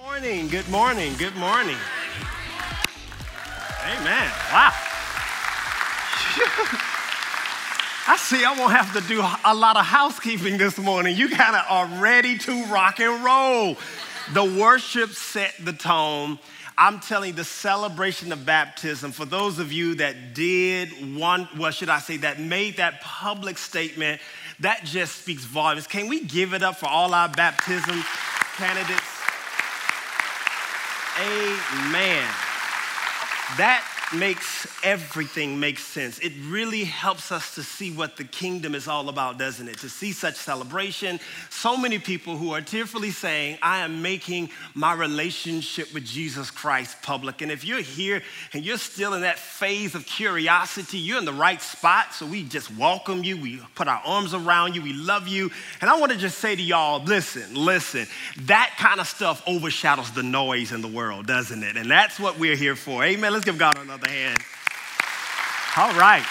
Morning, good morning, good morning. Amen. Wow. I see I won't have to do a lot of housekeeping this morning. You kind of are ready to rock and roll. The worship set the tone. I'm telling you, the celebration of baptism, for those of you that that made that public statement, that just speaks volumes. Can we give it up for all our baptism candidates? Amen. That makes everything make sense. It really helps us to see what the kingdom is all about, doesn't it? To see such celebration. So many people who are tearfully saying, I am making my relationship with Jesus Christ public. And if you're here and you're still in that phase of curiosity, you're in the right spot. So we just welcome you. We put our arms around you. We love you. And I want to just say to y'all, listen. That kind of stuff overshadows the noise in the world, doesn't it? And that's what we're here for. Amen. Let's give God another hand. All right.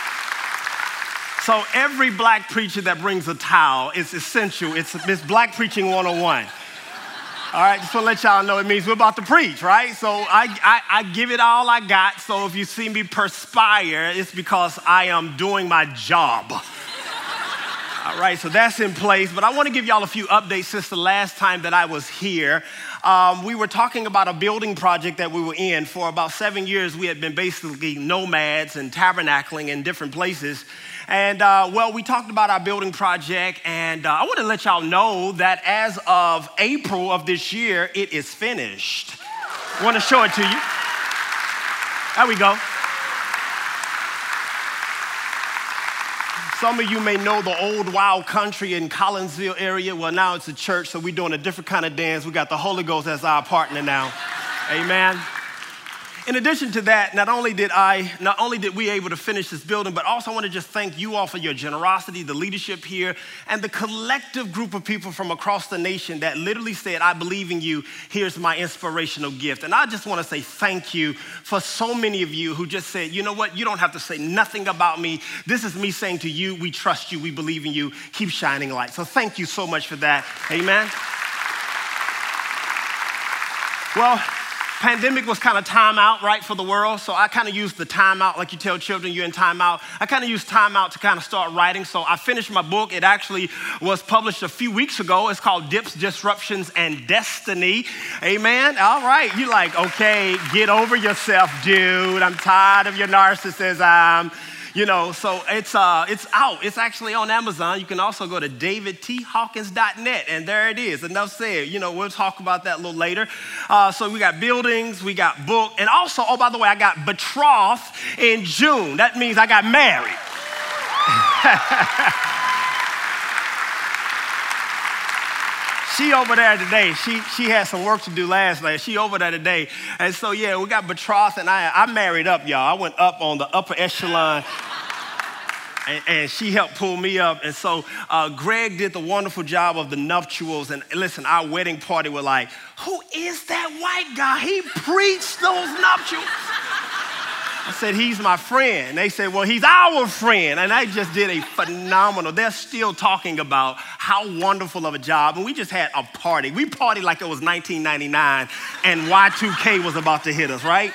So every black preacher that brings a towel is essential. It's Black Preaching 101. All right, just want to let y'all know it means we're about to preach, right? So I give it all I got. So if you see me perspire, it's because I am doing my job. All right, so that's in place. But I want to give y'all a few updates since the last time that I was here. We were talking about a building project that we were in. For about 7 years, we had been basically nomads and tabernacling in different places. And, we talked about our building project, and I want to let y'all know that as of April of this year, it is finished. I want to show it to you. There we go. Some of you may know the old wild country in Collinsville area. Well, now it's a church, so we're doing a different kind of dance. We got the Holy Ghost as our partner now. Amen. In addition to that, not only did we able to finish this building, but also I want to just thank you all for your generosity, the leadership here, and the collective group of people from across the nation that literally said, I believe in you, here's my inspirational gift. And I just want to say thank you for so many of you who just said, you know what, you don't have to say nothing about me. This is me saying to you, we trust you, we believe in you, keep shining light. So thank you so much for that. Amen. Well, pandemic was kind of time out, right, for the world. So I kind of used the time out, like you tell children you're in time out. I kind of used time out to kind of start writing. So I finished my book. It actually was published a few weeks ago. It's called Dips, Disruptions, and Destiny. Amen. All right. You like, okay, get over yourself, dude. I'm tired of your narcissism. So it's out. It's actually on Amazon. You can also go to davidthawkins.net, and there it is. Enough said. We'll talk about that a little later. So we got buildings, we got book, and also, oh, by the way, I got betrothed in June. That means I got married. She over there today. She had some work to do last night. She over there today. And so, yeah, we got betrothed, and I married up, y'all. I went up on the upper echelon, and she helped pull me up. And so Greg did the wonderful job of the nuptials. And listen, our wedding party were like, who is that white guy? He preached those nuptials. I said, he's my friend. They said, well, he's our friend. And I just did a phenomenal. They're still talking about how wonderful of a job. And we just had a party. We partied like it was 1999 and Y2K was about to hit us, right?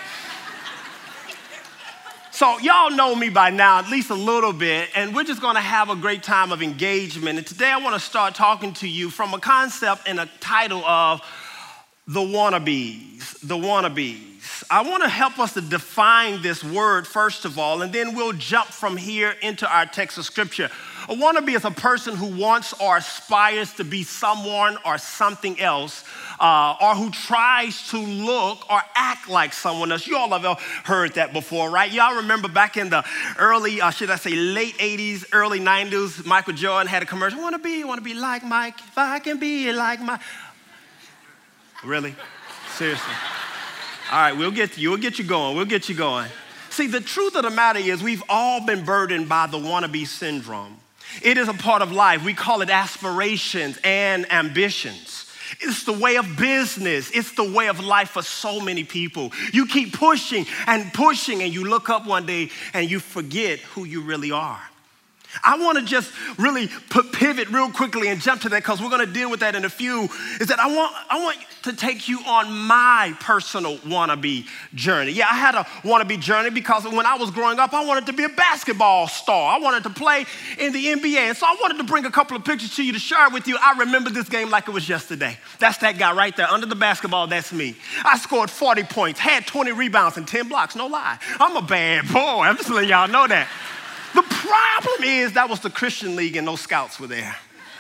So y'all know me by now, at least a little bit, and we're just going to have a great time of engagement. And today I want to start talking to you from a concept and a title of the wannabes, the wannabes. I want to help us to define this word first of all, and then we'll jump from here into our text of scripture. A wannabe is a person who wants or aspires to be someone or something else, or who tries to look or act like someone else. You all have heard that before, right? Y'all remember back in the early, late 80s, early 90s, Michael Jordan had a commercial, want to be like Mike, if I can be like Mike. Really? Seriously? All right, we'll get you going. See, the truth of the matter is we've all been burdened by the wannabe syndrome. It is a part of life. We call it aspirations and ambitions. It's the way of business. It's the way of life for so many people. You keep pushing, and you look up one day and you forget who you really are. I want to just really pivot real quickly and jump to that because we're going to deal with that in a few, is that I want to take you on my personal wannabe journey. Yeah, I had a wannabe journey because when I was growing up, I wanted to be a basketball star. I wanted to play in the NBA. And so I wanted to bring a couple of pictures to you to share with you. I remember this game like it was yesterday. That's that guy right there under the basketball. That's me. I scored 40 points, had 20 rebounds and 10 blocks. No lie. I'm a bad boy. I'm just letting y'all know that. The problem is that was the Christian league and no scouts were there.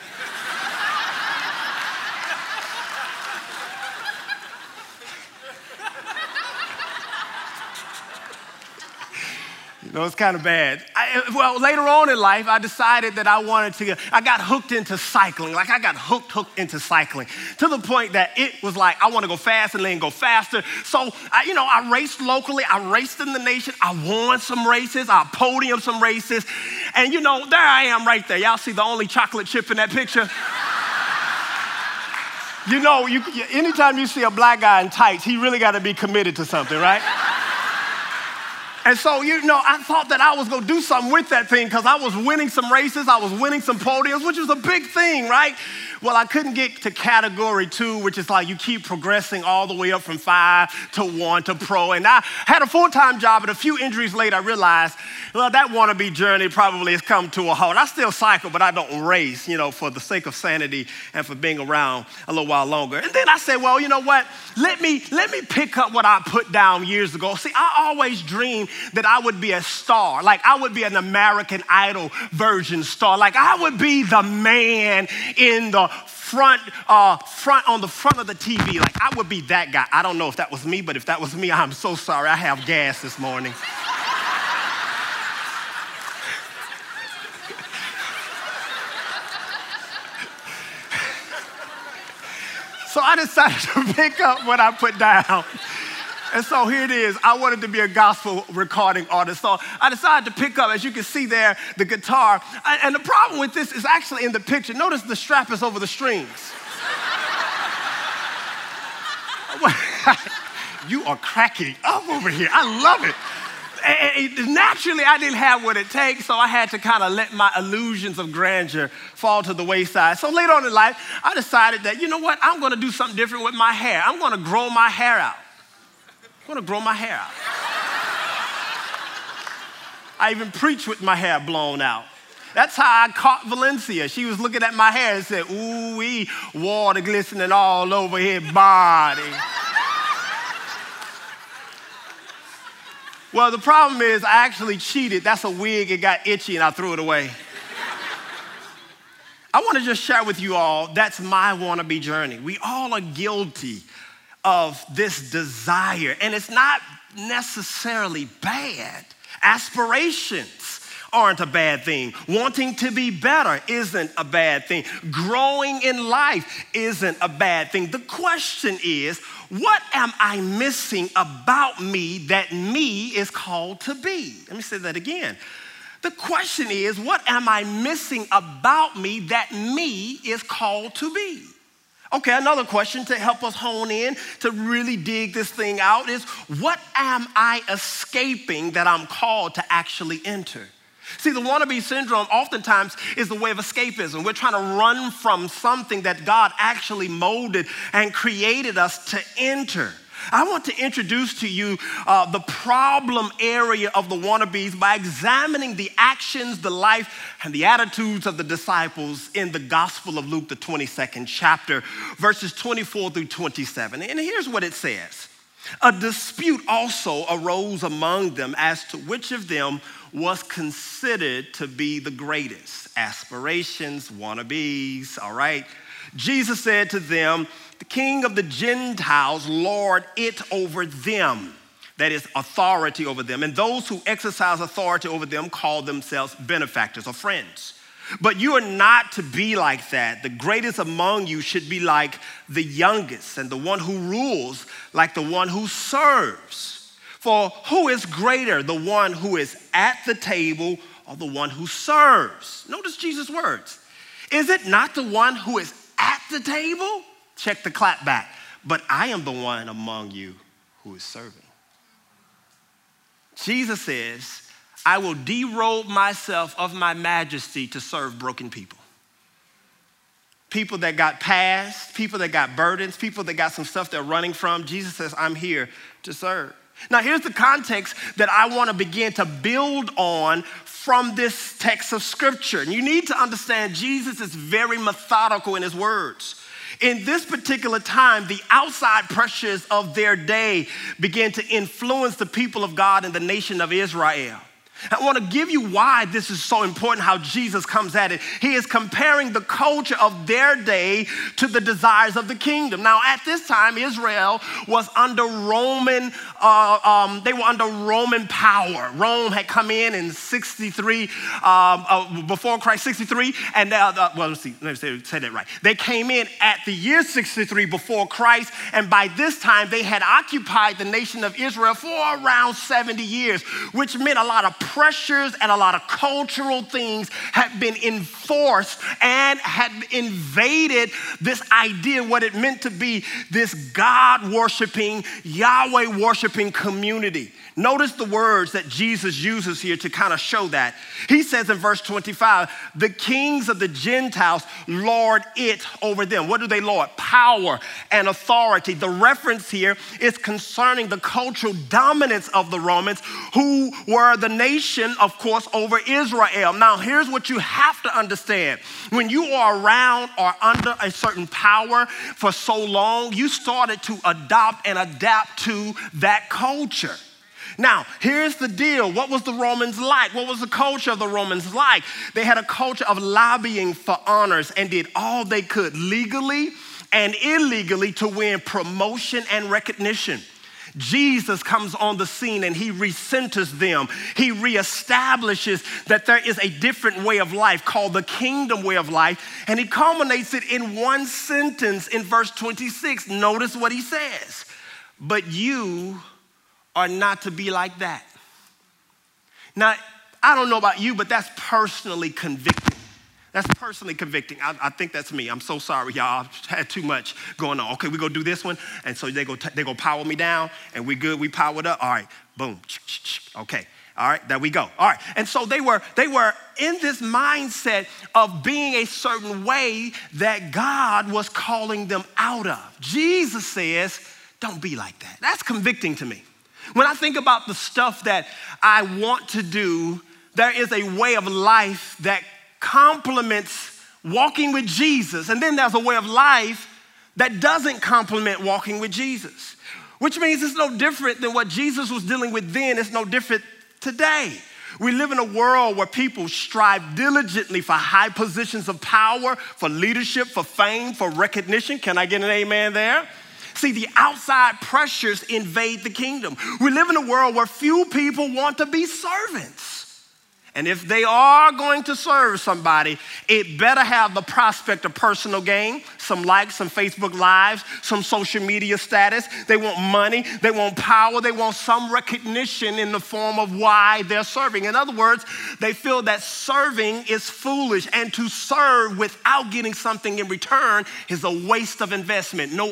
You know, it's kind of bad. Well, later on in life, I decided that I got hooked into cycling. Like I got hooked into cycling to the point that it was like, I want to go fast and then go faster. So, I raced locally. I raced in the nation. I won some races. I podiumed some races. And, there I am right there. Y'all see the only chocolate chip in that picture? Anytime you see a black guy in tights, he really got to be committed to something, right? And so, I thought that I was going to do something with that thing because I was winning some races. I was winning some podiums, which was a big thing, right? Well, I couldn't get to category 2, which is like you keep progressing all the way up from 5 to 1 to pro. And I had a full-time job, and a few injuries later, I realized, well, that wannabe journey probably has come to a halt. I still cycle, but I don't race, for the sake of sanity and for being around a little while longer. And then I said, well, you know what? Let me pick up what I put down years ago. See, I always dreamed that I would be a star. Like I would be an American Idol version star. Like I would be the man in the front on the front of the TV. Like I would be that guy. I don't know if that was me, but if that was me, I'm so sorry. I have gas this morning. So I decided to pick up what I put down. And so here it is. I wanted to be a gospel recording artist. So I decided to pick up, as you can see there, the guitar. And the problem with this is actually in the picture. Notice the strap is over the strings. You are cracking up over here. I love it. And naturally, I didn't have what it takes, so I had to kind of let my illusions of grandeur fall to the wayside. So later on in life, I decided that, I'm going to do something different with my hair. I'm going to grow my hair out. I'm going to grow my hair out. I even preach with my hair blown out. That's how I caught Valencia. She was looking at my hair and said, ooh-wee, water glistening all over his body. Well, the problem is I actually cheated. That's a wig. It got itchy, and I threw it away. I want to just share with you all, that's my wannabe journey. We all are guilty of this desire, and it's not necessarily bad. Aspirations aren't a bad thing. Wanting to be better isn't a bad thing. Growing in life isn't a bad thing. The question is, what am I missing about me that me is called to be? Let me say that again. The question is, what am I missing about me that me is called to be? Okay, another question to help us hone in, to really dig this thing out is, what am I escaping that I'm called to actually enter? See, the wannabe syndrome oftentimes is the way of escapism. We're trying to run from something that God actually molded and created us to enter. I want to introduce to you the problem area of the wannabes by examining the actions, the life, and the attitudes of the disciples in the Gospel of Luke, the 22nd chapter, verses 24 through 27. And here's what it says. A dispute also arose among them as to which of them was considered to be the greatest. Aspirations, wannabes, all right? Jesus said to them, the king of the Gentiles lord it over them. That is authority over them. And those who exercise authority over them call themselves benefactors or friends. But you are not to be like that. The greatest among you should be like the youngest, and the one who rules like the one who serves. For who is greater, the one who is at the table or the one who serves? Notice Jesus' words. Is it not the one who is at the table? Check the clap back. But I am the one among you who is serving. Jesus says, I will derobe myself of my majesty to serve broken people. People that got past, people that got burdens, people that got some stuff they're running from. Jesus says, I'm here to serve. Now, here's the context that I want to begin to build on from this text of scripture. And you need to understand Jesus is very methodical in his words. In this particular time, the outside pressures of their day began to influence the people of God and the nation of Israel. I want to give you why this is so important, how Jesus comes at it. He is comparing the culture of their day to the desires of the kingdom. Now, at this time, Israel was under Roman, they were under Roman power. Rome had come in 63, before Christ, 63, and let me say that right. They came in at the year 63 before Christ, and by this time, they had occupied the nation of Israel for around 70 years, which meant a lot of pressures and a lot of cultural things had been enforced and had invaded this idea, what it meant to be this God-worshiping, Yahweh-worshiping community. Notice the words that Jesus uses here to kind of show that. He says in verse 25, the kings of the Gentiles lord it over them. What do they lord? Power and authority. The reference here is concerning the cultural dominance of the Romans, who were the nation, of course, over Israel. Now, here's what you have to understand. When you are around or under a certain power for so long, you started to adopt and adapt to that culture. Now, here's the deal. What was the Romans like? What was the culture of the Romans like? They had a culture of lobbying for honors and did all they could legally and illegally to win promotion and recognition. Jesus comes on the scene and he recenters them. He reestablishes that there is a different way of life called the kingdom way of life, and he culminates it in one sentence in verse 26. Notice what he says. But you are not to be like that. Now, I don't know about you, but that's personally convicting. That's personally convicting. I think that's me. I'm so sorry, y'all. I've had too much going on. Okay, we go do this one. And so they go power me down, and we good. We powered up. All right, boom. Okay. All right, there we go. All right. And so they were in this mindset of being a certain way that God was calling them out of. Jesus says, don't be like that. That's convicting to me. When I think about the stuff that I want to do, there is a way of life that complements walking with Jesus. And then there's a way of life that doesn't complement walking with Jesus, which means it's no different than what Jesus was dealing with then. It's no different today. We live in a world where people strive diligently for high positions of power, for leadership, for fame, for recognition. Can I get an amen there? See, the outside pressures invade the kingdom. We live in a world where few people want to be servants. And if they are going to serve somebody, it better have the prospect of personal gain, some likes, some Facebook lives, some social media status. They want money, they want power, they want some recognition in the form of why they're serving. In other words, they feel that serving is foolish, and to serve without getting something in return is a waste of investment, no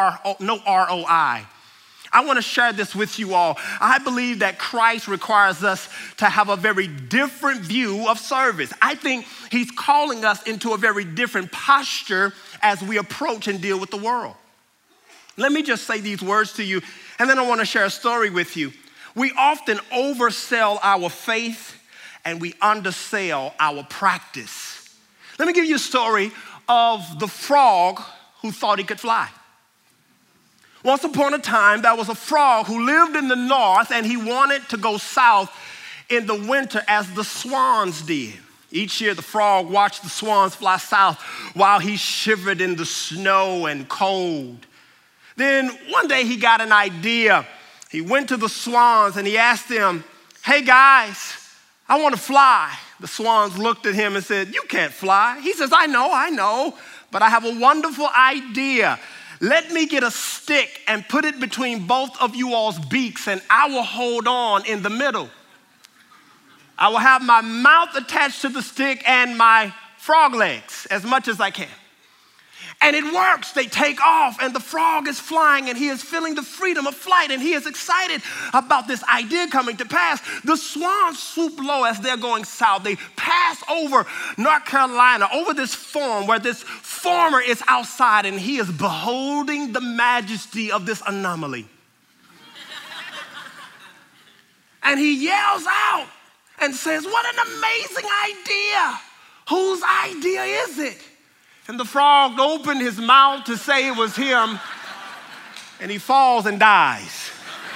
ROI. I want to share this with you all. I believe that Christ requires us to have a very different view of service. I think he's calling us into a very different posture as we approach and deal with the world. Let me just say these words to you, and then I want to share a story with you. We often oversell our faith and we undersell our practice. Let me give you a story of the frog who thought he could fly. Once upon a time, there was a frog who lived in the north, and he wanted to go south in the winter as the swans did. Each year, the frog watched the swans fly south while he shivered in the snow and cold. Then one day he got an idea. He went to the swans and he asked them, "Hey guys, I want to fly." The swans looked at him and said, "You can't fly." He says, I know, but I have a wonderful idea. Let me get a stick and put it between both of you all's beaks, and I will hold on in the middle. I will have my mouth attached to the stick and my frog legs as much as I can. And it works. They take off and the frog is flying and he is feeling the freedom of flight and he is excited about this idea coming to pass. The swans swoop low as they're going south. They pass over North Carolina, over this farm where this farmer is outside and he is beholding the majesty of this anomaly. And he yells out and says, "What an amazing idea. Whose idea is it?" And the frog opened his mouth to say it was him, and he falls and dies.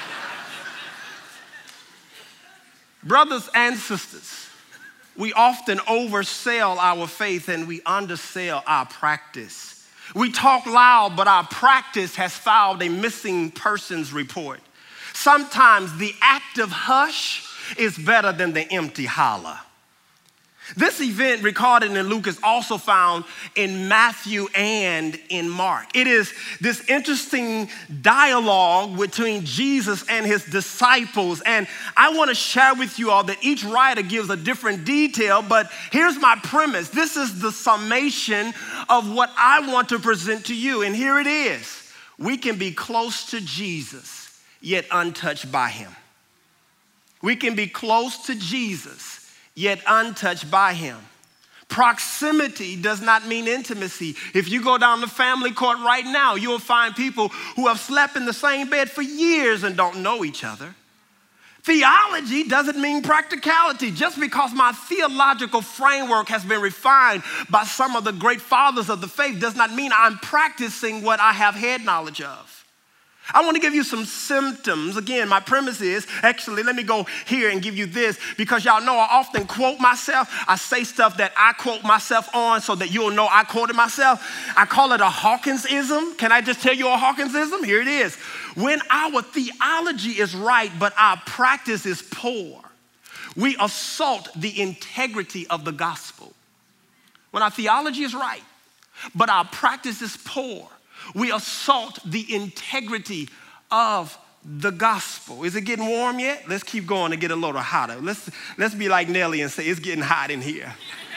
Brothers and sisters, we often oversell our faith and we undersell our practice. We talk loud, but our practice has filed a missing persons report. Sometimes the active hush is better than the empty holler. This event recorded in Luke is also found in Matthew and in Mark. It is this interesting dialogue between Jesus and his disciples. And I want to share with you all that each writer gives a different detail, but here's my premise. This is the summation of what I want to present to you. And here it is. We can be close to Jesus, yet untouched by him. We can be close to Jesus, yet untouched by him. Proximity does not mean intimacy. If you go down the family court right now, you'll find people who have slept in the same bed for years and don't know each other. Theology doesn't mean practicality. Just because my theological framework has been refined by some of the great fathers of the faith does not mean I'm practicing what I have head knowledge of. I want to give you some symptoms. Again, my premise is, actually, let me go here and give you this, because y'all know I often quote myself. I say stuff that I quote myself on so that you'll know I quoted myself. I call it a Hawkinsism. Can I just tell you a Hawkinsism? Here it is. When our theology is right, but our practice is poor, we assault the integrity of the gospel. When our theology is right, but our practice is poor, we assault the integrity of the gospel. Is it getting warm yet? Let's keep going to get a little hotter. Let's be like Nelly and say it's getting hot in here.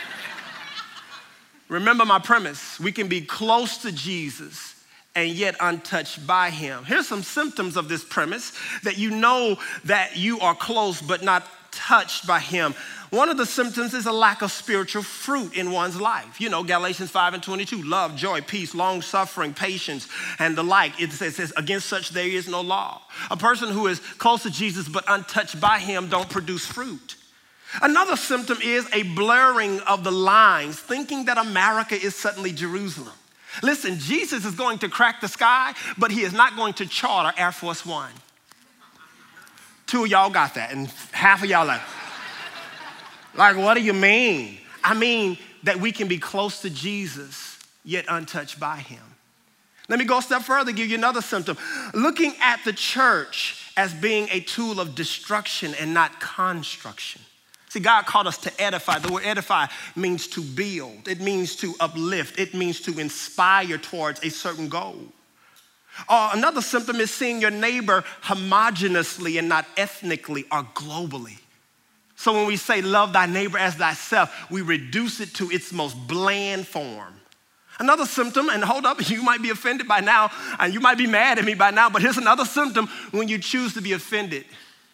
Remember my premise. We can be close to Jesus and yet untouched by him. Here's some symptoms of this premise that you know that you are close but not touched by him. One of the symptoms is a lack of spiritual fruit in one's life. You know, Galatians 5:22, love, joy, peace, long suffering, patience, and the like. It says, against such there is no law. A person who is close to Jesus but untouched by him don't produce fruit. Another symptom is a blurring of the lines, thinking that America is suddenly Jerusalem. Listen, Jesus is going to crack the sky, but he is not going to charter Air Force One. 2 of y'all got that, and half of y'all like, what do you mean? I mean that we can be close to Jesus, yet untouched by him. Let me go a step further, give you another symptom. Looking at the church as being a tool of destruction and not construction. See, God called us to edify. The word edify means to build. It means to uplift. It means to inspire towards a certain goal. Another symptom is seeing your neighbor homogeneously and not ethnically or globally. So when we say love thy neighbor as thyself, we reduce it to its most bland form. Another symptom, and hold up, you might be offended by now, and you might be mad at me by now, but here's another symptom when you choose to be offended.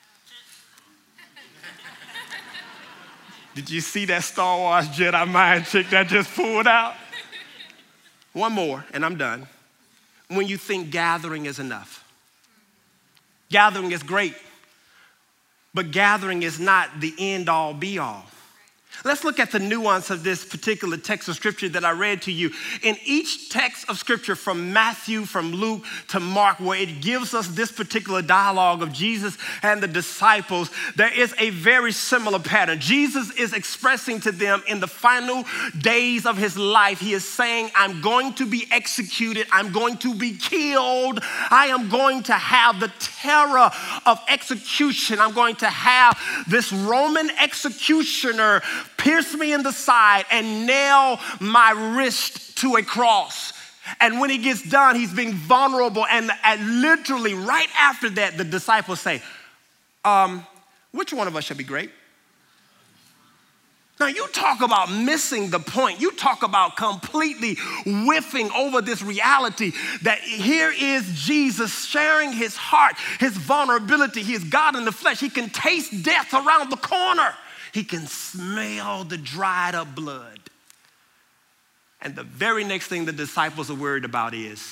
Did you see that Star Wars Jedi mind trick that just pulled out? One more, and I'm done. When you think gathering is enough. Gathering is great, but gathering is not the end all be all. Let's look at the nuance of this particular text of scripture that I read to you. In each text of scripture from Matthew, from Luke to Mark, where it gives us this particular dialogue of Jesus and the disciples, there is a very similar pattern. Jesus is expressing to them in the final days of his life, he is saying, I'm going to be executed. I'm going to be killed. I am going to have the terror of execution. I'm going to have this Roman executioner pierce me in the side and nail my wrist to a cross. And when he gets done, he's being vulnerable. And literally right after that, the disciples say, which one of us shall be great? Now, you talk about missing the point. You talk about completely whiffing over this reality that here is Jesus sharing his heart, his vulnerability. He is God in the flesh. He can taste death around the corner. He can smell the dried up blood. And the very next thing the disciples are worried about is,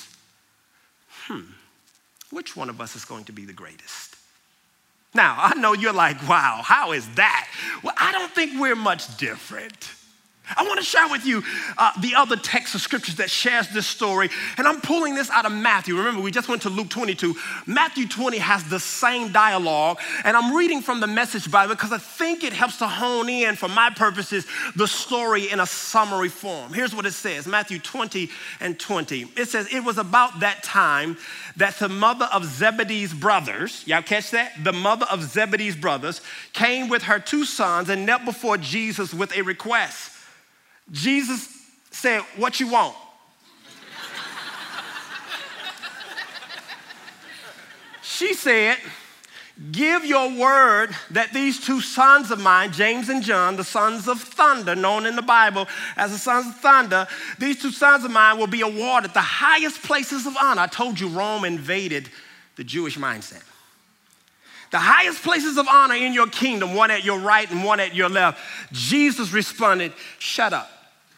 which one of us is going to be the greatest? Now, I know you're like, wow, how is that? Well, I don't think we're much different. I want to share with you the other text of scriptures that shares this story. And I'm pulling this out of Matthew. Remember, we just went to Luke 22. Matthew 20 has the same dialogue. And I'm reading from the Message Bible because I think it helps to hone in, for my purposes, the story in a summary form. Here's what it says, Matthew 20 and 20. It says, it was about that time that the mother of Zebedee's brothers, y'all catch that? The mother of Zebedee's brothers came with her 2 sons and knelt before Jesus with a request. Jesus said, what you want? She said, give your word that these 2 sons of mine, James and John, the sons of thunder, known in the Bible as the sons of thunder, these 2 sons of mine will be awarded the highest places of honor. I told you Rome invaded the Jewish mindset. The highest places of honor in your kingdom, one at your right and one at your left. Jesus responded, shut up.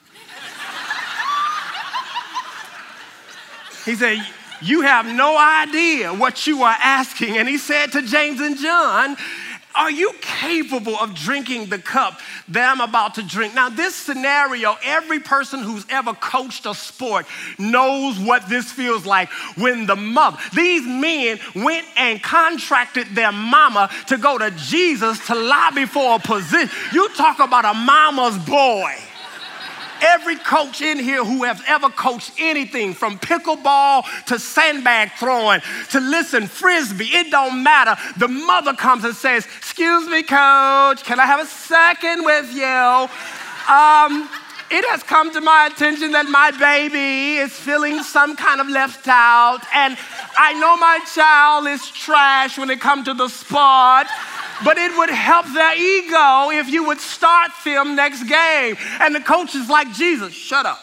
He said, you have no idea what you are asking. And he said to James and John, are you capable of drinking the cup that I'm about to drink? Now, this scenario, every person who's ever coached a sport knows what this feels like when the mother, these men went and contracted their mama to go to Jesus to lobby for a position. You talk about a mama's boy. Every coach in here who has ever coached anything from pickleball to sandbag throwing to frisbee, it don't matter. The mother comes and says, excuse me, coach, can I have a second with you? It has come to my attention that my baby is feeling some kind of left out, and I know my child is trash when it comes to the sport, but it would help their ego if you would start them next game. And the coach is like, Jesus, shut up.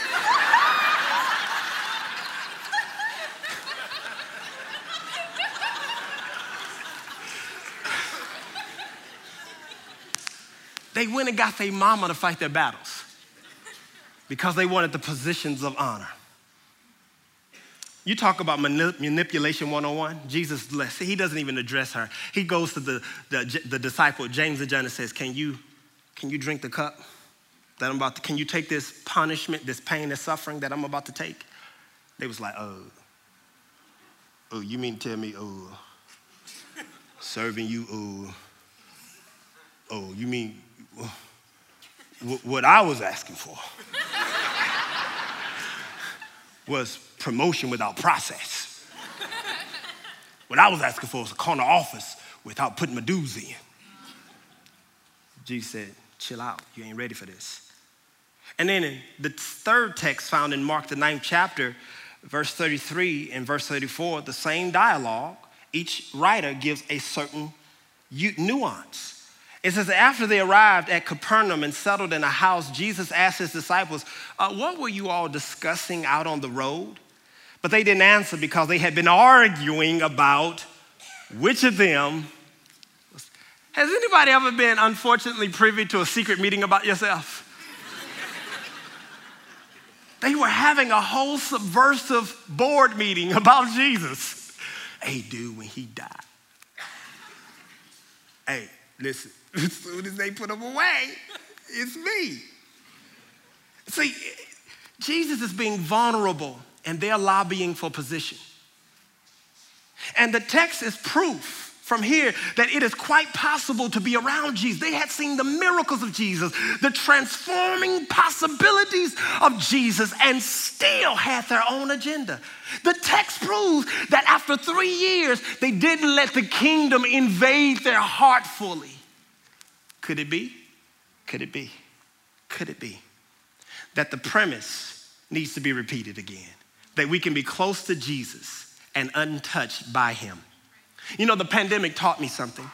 They went and got their mama to fight their battles because they wanted the positions of honor. You talk about manipulation 101. Jesus, he doesn't even address her. He goes to the disciple, James and John, and says, can you drink the cup that I'm about to, can you take this punishment, this pain, this suffering that I'm about to take? They was like, oh, you mean to tell me, serving you, you mean what I was asking for was promotion without process. What I was asking for was a corner office without putting my dues in. Jesus said, chill out, you ain't ready for this. And then in the third text found in Mark, the 9th chapter, verse 33 and verse 34, the same dialogue, each writer gives a certain nuance. It says, after they arrived at Capernaum and settled in a house, Jesus asked his disciples, what were you all discussing out on the road? But they didn't answer because they had been arguing about which of them. Has anybody ever been, unfortunately, privy to a secret meeting about yourself? They were having a whole subversive board meeting about Jesus. Hey, dude, when he died. Hey, listen, as soon as they put him away, it's me. See, Jesus is being vulnerable and they're lobbying for position. And the text is proof from here that it is quite possible to be around Jesus. They had seen the miracles of Jesus, the transforming possibilities of Jesus, and still had their own agenda. The text proves that after 3 years, they didn't let the kingdom invade their heart fully. Could it be? Could it be? Could it be that the premise needs to be repeated again? That we can be close to Jesus and untouched by him. You know, the pandemic taught me something.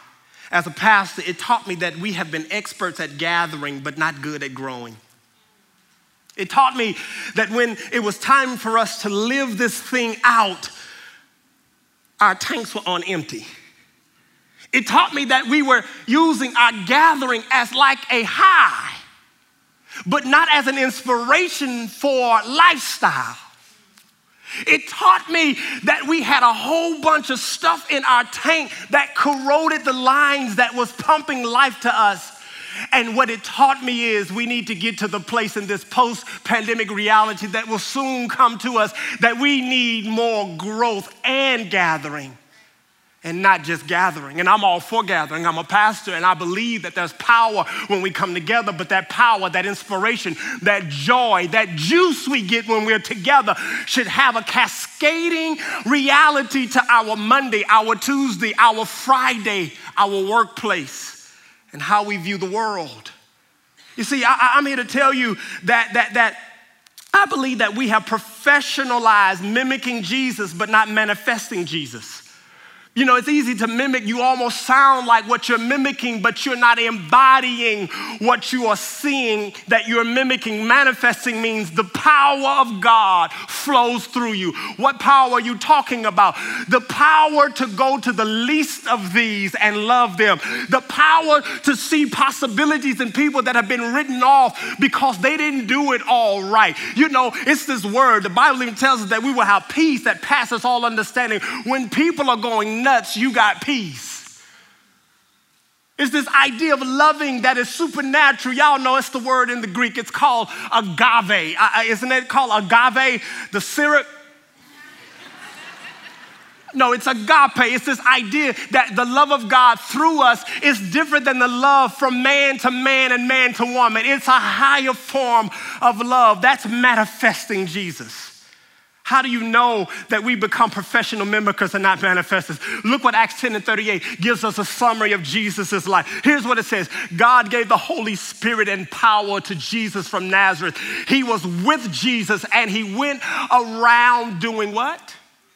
As a pastor, it taught me that we have been experts at gathering, but not good at growing. It taught me that when it was time for us to live this thing out, our tanks were on empty. It taught me that we were using our gathering as like a high, but not as an inspiration for lifestyle. It taught me that we had a whole bunch of stuff in our tank that corroded the lines that was pumping life to us. And what it taught me is we need to get to the place in this post-pandemic reality that will soon come to us that we need more growth and gathering. And not just gathering. And I'm all for gathering. I'm a pastor and I believe that there's power when we come together, but that power, that inspiration, that joy, that juice we get when we're together should have a cascading reality to our Monday, our Tuesday, our Friday, our workplace, and how we view the world. You see, I'm here to tell you that I believe that we have professionalized mimicking Jesus, but not manifesting Jesus. You know, it's easy to mimic. You almost sound like what you're mimicking, but you're not embodying what you are seeing that you're mimicking. Manifesting means the power of God flows through you. What power are you talking about? The power to go to the least of these and love them. The power to see possibilities in people that have been written off because they didn't do it all right. You know, it's this word. The Bible even tells us that we will have peace that passes all understanding. When people are going nuts, you got peace. It's this idea of loving that is supernatural. Y'all know it's the word in the Greek. It's called agave. Isn't it called agave, the syrup? No, it's agape. It's this idea that the love of God through us is different than the love from man to man and man to woman. It's a higher form of love. That's manifesting Jesus. How do you know that we become professional mimickers and not manifestors? Look what Acts 10:38 gives us a summary of Jesus' life. Here's what it says. God gave the Holy Spirit and power to Jesus from Nazareth. He was with Jesus and he went around doing what?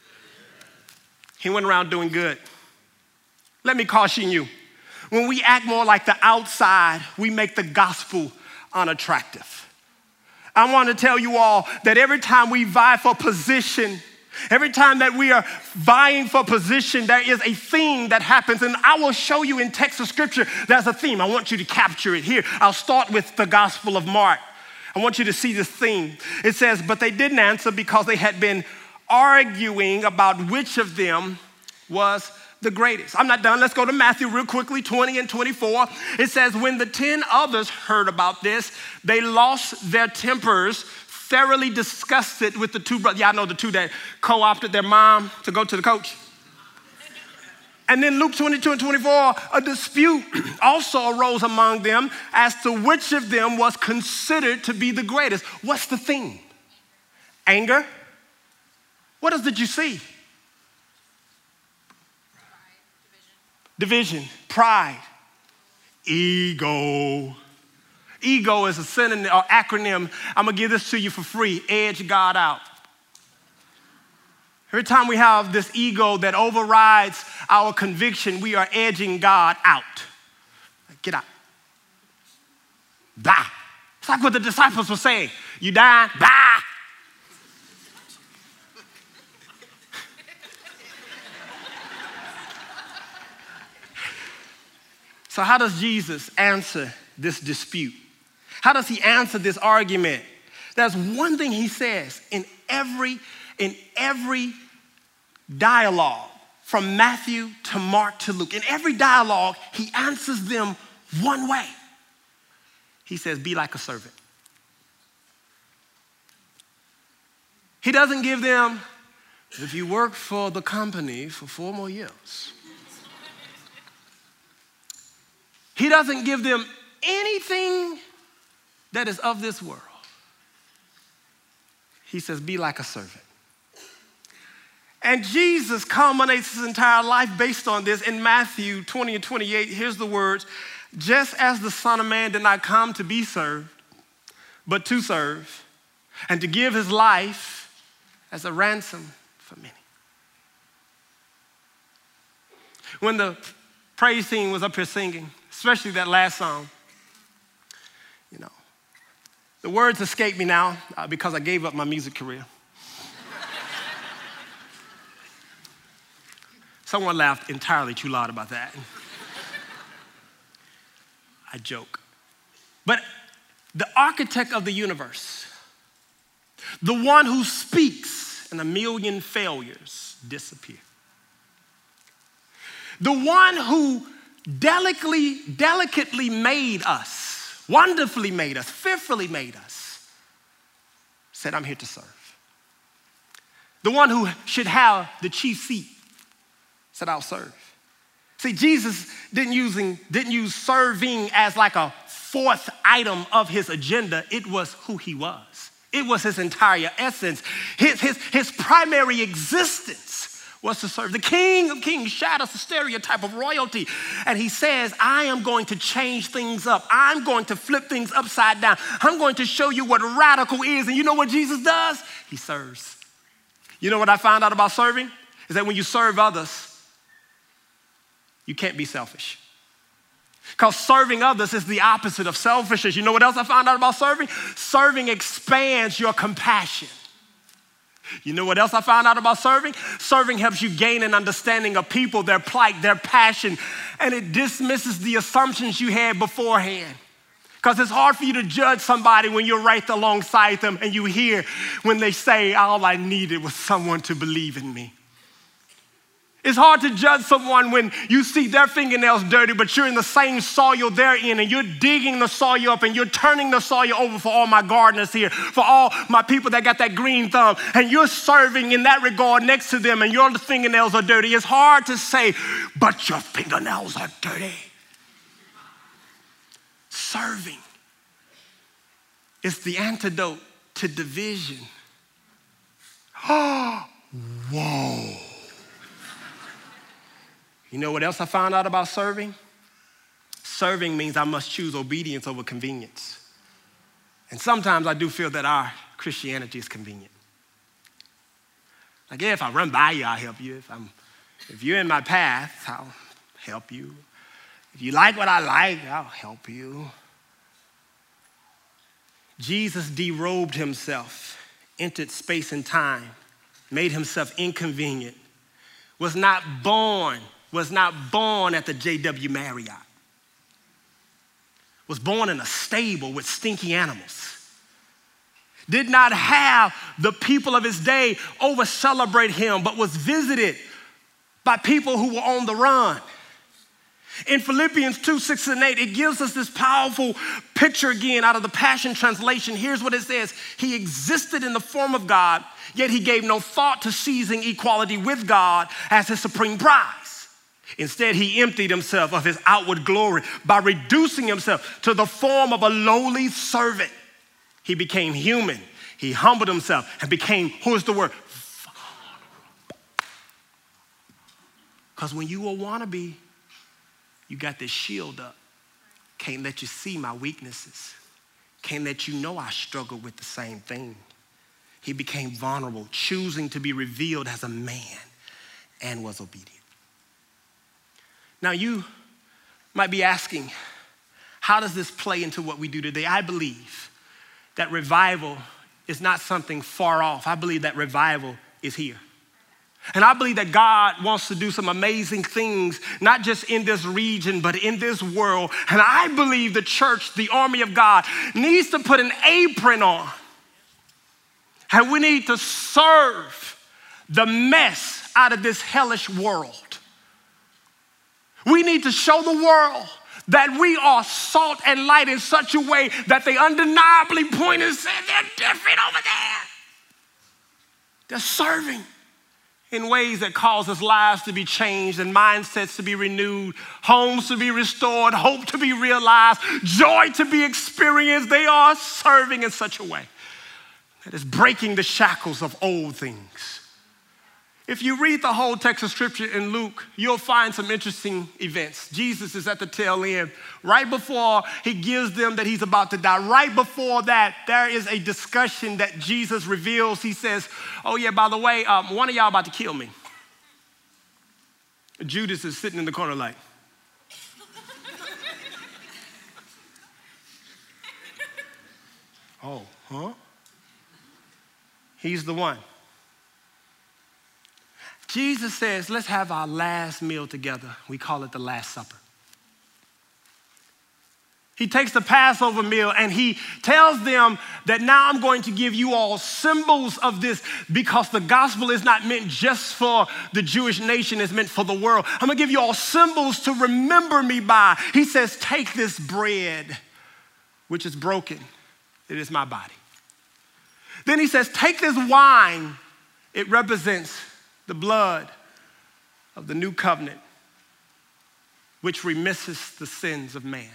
He went around doing good. Let me caution you. When we act more like the outside, we make the gospel unattractive. I want to tell you all that every time we vie for position, every time that we are vying for position, there is a theme that happens. And I will show you in text of scripture, there's a theme. I want you to capture it here. I'll start with the Gospel of Mark. I want you to see this theme. It says, but they didn't answer because they had been arguing about which of them was the greatest. I'm not done. Let's go to Matthew real quickly, 20 and 24. It says, when the 10 others heard about this, they lost their tempers, thoroughly disgusted with the two brothers. Y'all know the two that co-opted their mom to go to the coach. And then Luke 22 and 24, a dispute also arose among them as to which of them was considered to be the greatest. What's the theme? Anger? What else did you see? Division, pride, ego. Ego is a synonym or acronym. I'm gonna give this to you for free. Edge God out. Every time we have this ego that overrides our conviction, we are edging God out. Get out. Bye. It's like what the disciples were saying. You dying? Bye. So how does Jesus answer this dispute? How does he answer this argument? There's one thing he says in every dialogue from Matthew to Mark to Luke. In every dialogue, he answers them one way. He says, be like a servant. He doesn't give them, if you work for the company for 4 more years. He doesn't give them anything that is of this world. He says, be like a servant. And Jesus culminates his entire life based on this in Matthew 20 and 28. Here's the words, just as the Son of Man did not come to be served, but to serve, and to give his life as a ransom for many. When the praise team was up here singing, especially that last song. You know, the words escape me now because I gave up my music career. Someone laughed entirely too loud about that. I joke. But the architect of the universe, the one who speaks and a million failures disappear. The one who delicately made us, wonderfully made us, fearfully made us, said, I'm here to serve. The one who should have the chief seat said, I'll serve. See, Jesus didn't use serving as like a fourth item of his agenda. It was who he was. It was his entire essence. His primary existence was to serve. The King of Kings shadows the stereotype of royalty. And he says, I am going to change things up. I'm going to flip things upside down. I'm going to show you what radical is. And you know what Jesus does? He serves. You know what I found out about serving? Is that when you serve others, you can't be selfish. Because serving others is the opposite of selfishness. You know what else I found out about serving? Serving expands your compassion. You know what else I found out about serving? Serving helps you gain an understanding of people, their plight, their passion, and it dismisses the assumptions you had beforehand. Because it's hard for you to judge somebody when you're right alongside them and you hear when they say, all I needed was someone to believe in me. It's hard to judge someone when you see their fingernails dirty, but you're in the same soil they're in, and you're digging the soil up, and you're turning the soil over for all my gardeners here, for all my people that got that green thumb, and you're serving in that regard next to them, and your fingernails are dirty. It's hard to say, but your fingernails are dirty. Serving is the antidote to division. Oh, whoa. You know what else I found out about serving? Serving means I must choose obedience over convenience. And sometimes I do feel that our Christianity is convenient. Like, yeah, if I run by you, I'll help you. If you're in my path, I'll help you. If you like what I like, I'll help you. Jesus derobed himself, entered space and time, made himself inconvenient, was not born at the J.W. Marriott, was born in a stable with stinky animals, did not have the people of his day over celebrate him, but was visited by people who were on the run. In Philippians 2, 6 and 8, it gives us this powerful picture again out of the Passion Translation. Here's what it says. He existed in the form of God, yet he gave no thought to seizing equality with God as his supreme prize. Instead, he emptied himself of his outward glory by reducing himself to the form of a lowly servant. He became human. He humbled himself and became, who's the word? Because when you a wannabe, you got this shield up. Can't let you see my weaknesses. Can't let you know I struggle with the same thing. He became vulnerable, choosing to be revealed as a man, and was obedient. Now you might be asking, how does this play into what we do today? I believe that revival is not something far off. I believe that revival is here. And I believe that God wants to do some amazing things, not just in this region, but in this world. And I believe the church, the army of God, needs to put an apron on. And we need to serve the mess out of this hellish world. We need to show the world that we are salt and light in such a way that they undeniably point and say, they're different over there. They're serving in ways that causes lives to be changed and mindsets to be renewed, homes to be restored, hope to be realized, joy to be experienced. They are serving in such a way that is breaking the shackles of old things. If you read the whole text of scripture in Luke, you'll find some interesting events. Jesus is at the tail end. Right before he gives them that he's about to die, right before that, there is a discussion that Jesus reveals. He says, oh yeah, by the way, one of y'all about to kill me. Judas is sitting in the corner like, Oh, huh? He's the one. Jesus says, let's have our last meal together. We call it the Last Supper. He takes the Passover meal and he tells them that now I'm going to give you all symbols of this, because the gospel is not meant just for the Jewish nation, it's meant for the world. I'm gonna give you all symbols to remember me by. He says, take this bread, which is broken. It is my body. Then he says, take this wine. It represents the blood of the new covenant, which remisses the sins of man.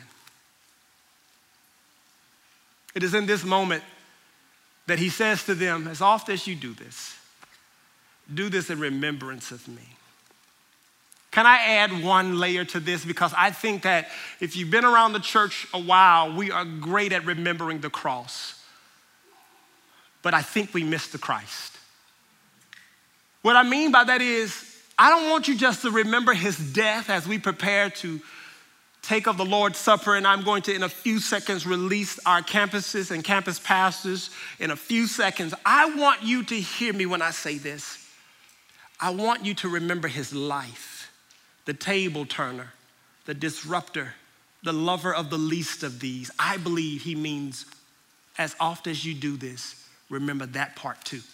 It is in this moment that he says to them, as often as you do this in remembrance of me. Can I add one layer to this? Because I think that if you've been around the church a while, we are great at remembering the cross. But I think we miss the Christ. What I mean by that is, I don't want you just to remember his death as we prepare to take of the Lord's Supper, and I'm going to, in a few seconds, release our campuses and campus pastors in a few seconds. I want you to hear me when I say this. I want you to remember his life, the table turner, the disruptor, the lover of the least of these. I believe he means, as often as you do this, remember that part too.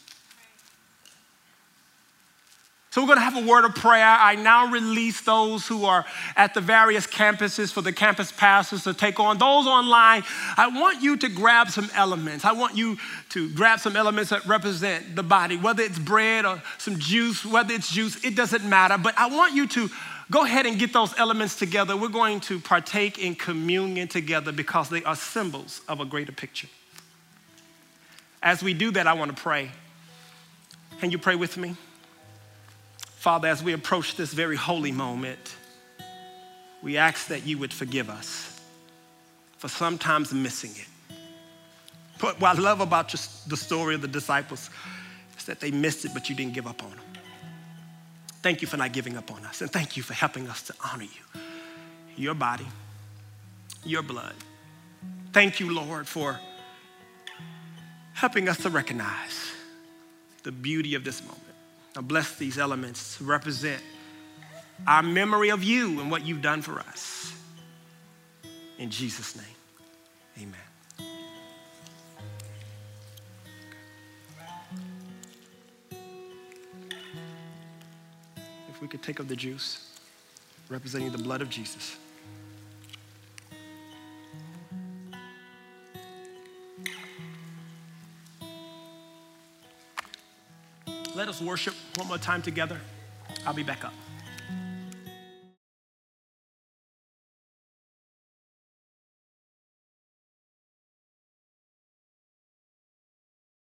So we're gonna have a word of prayer. I now release those who are at the various campuses for the campus pastors to take on. Those online, I want you to grab some elements. I want you to grab some elements that represent the body, whether it's bread or some juice, whether it's juice, it doesn't matter. But I want you to go ahead and get those elements together. We're going to partake in communion together because they are symbols of a greater picture. As we do that, I want to pray. Can you pray with me? Father, as we approach this very holy moment, we ask that you would forgive us for sometimes missing it. But what I love about just the story of the disciples is that they missed it, but you didn't give up on them. Thank you for not giving up on us, and thank you for helping us to honor you, your body, your blood. Thank you, Lord, for helping us to recognize the beauty of this moment. Now bless these elements to represent our memory of you and what you've done for us. In Jesus' name, amen. If we could take of the juice, representing the blood of Jesus. Let us worship one more time together. I'll be back up.